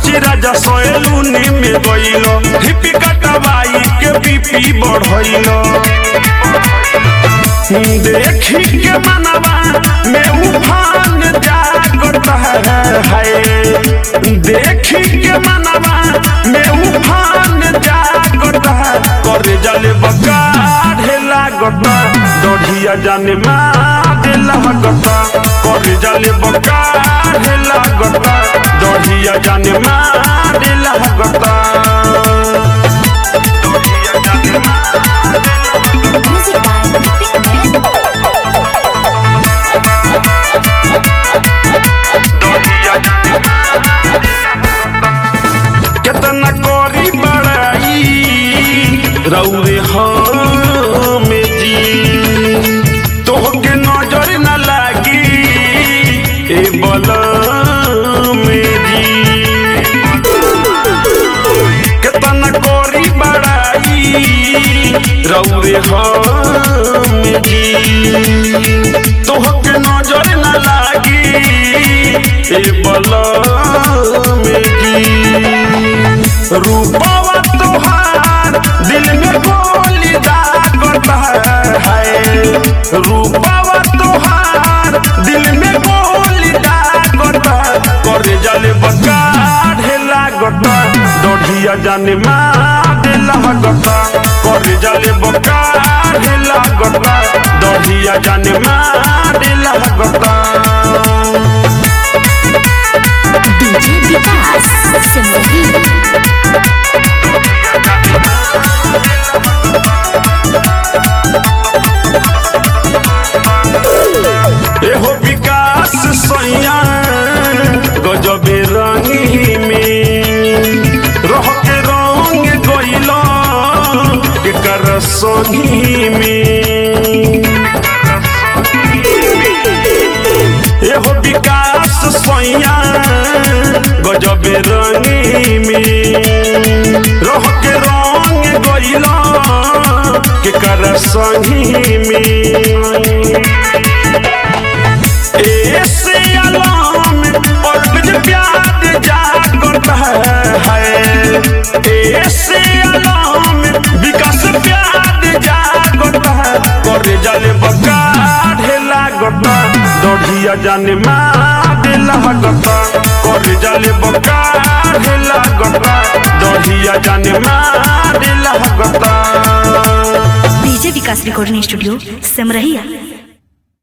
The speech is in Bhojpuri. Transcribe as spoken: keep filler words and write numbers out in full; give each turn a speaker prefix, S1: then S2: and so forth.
S1: सोची राजा सोएलूनी में गइलो हिपी कटवाई के बीपी बढ़इलो देखी के मनवा में उफान जागता है देखी के मनवा में उफान जागता करे जले बका ढेला गता दढ़िया जाने मार लागता करे जले बका ढेला गता दढ़िया जाने मार लागता कितना कोरी बड़ाई रौरे हमें जी तोहके नजर न लागी ए बला में जी कितना कोरी बड़ाई रौरे हमें जी तोहके नजर न लागी ए बला में जी रूपवा तोहार दिल में गोली दागता है रूपवा तोहार दिल में गोली दागता करे जले बका ढेला गता दढ़िया जाने मार लागता करे जले बका ढेला गता दढ़िया जाने मार लागता
S2: डीजे विकास सिमरही
S1: एहो विकास सैया गजबे रंगी में रह के रंग गइलो एकर संगी में एहो विकास सैया गजबे रंगी में रह के रंग गइलो एकर संगी में ऐसे अलाम और कुछ प्यार जागता है ऐसे अलाम विकास प्यार जागता है करे जले बका ढेला गता दढ़िया जाने मार लागता करे जले बका ढेला गता दढ़िया जाने मार लागता
S2: DJ Vikas recording studio Simrahiya.